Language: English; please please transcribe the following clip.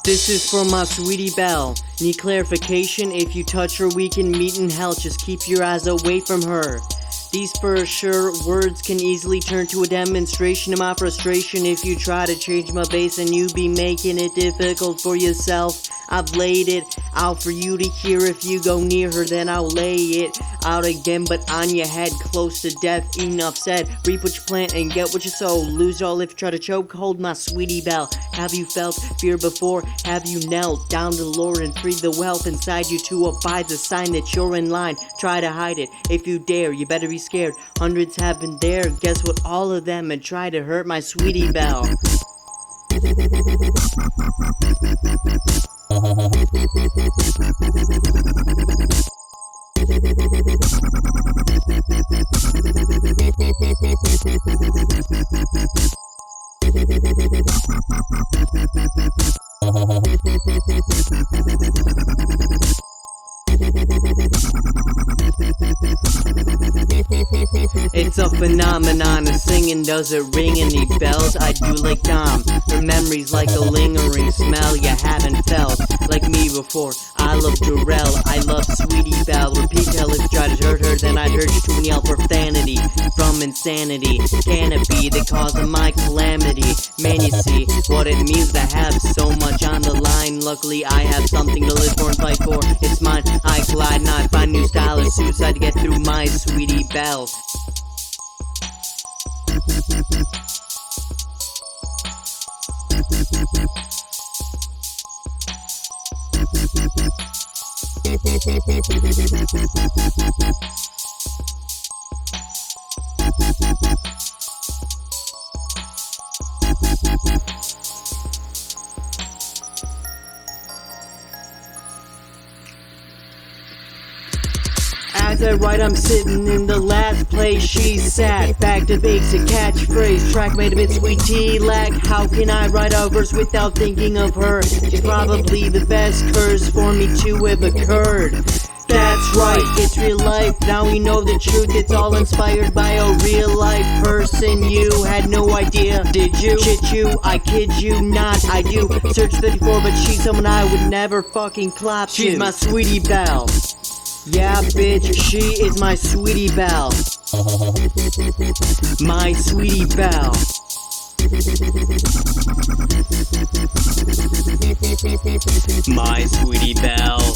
This is for my sweetie Belle. Need clarification? If you touch her, we can meet in hell. Just keep your eyes away from her. These for sure words can easily turn to a demonstration of my frustration. If you try to change my base and you be making it difficult for yourself. I've laid it out for you to hear. If you go near her, then I'll lay it out again, but on your head, close to death. Enough said. Reap what you plant and get what you sow. Lose all if you try to choke. Hold my sweetie Belle. Have you felt fear before? Have you knelt down to the Lord and freed the wealth inside you to abide the sign that you're in line? Try to hide it if you dare. You better be scared. Hundreds have been there. Guess what? All of them had tried to hurt my sweetie Belle. It's a phenomenon of singing, does it ring any bells? I do like Dom, her memories like a lingering smell you haven't felt. Like me before, I love Darrell, I love sweetie Belle. Repeat tell if you try to hurt her, then I'd hurt you to yell profanity from insanity. Can it be the cause of my calamity? Man, you see what it means to have so much on the line. Luckily I have something to live for and fight for. It's mine, I glide, not find new style of suicide to get through my sweetie Belle. As I write, I'm sitting in the last place she sat. Back to basic catchphrase, track made of it sweet tea lack. How can I write a verse without thinking of her? She's probably the best curse for me to have occurred. That's right, it's real life, now we know the truth. It's all inspired by a real life person. You had no idea, did you? Shit you, I kid you not, I do. Search 34, but she's someone I would never fucking clap to. She's my sweetie Belle. Yeah, bitch, she is my sweetie Belle. My sweetie Belle. My sweetie Belle.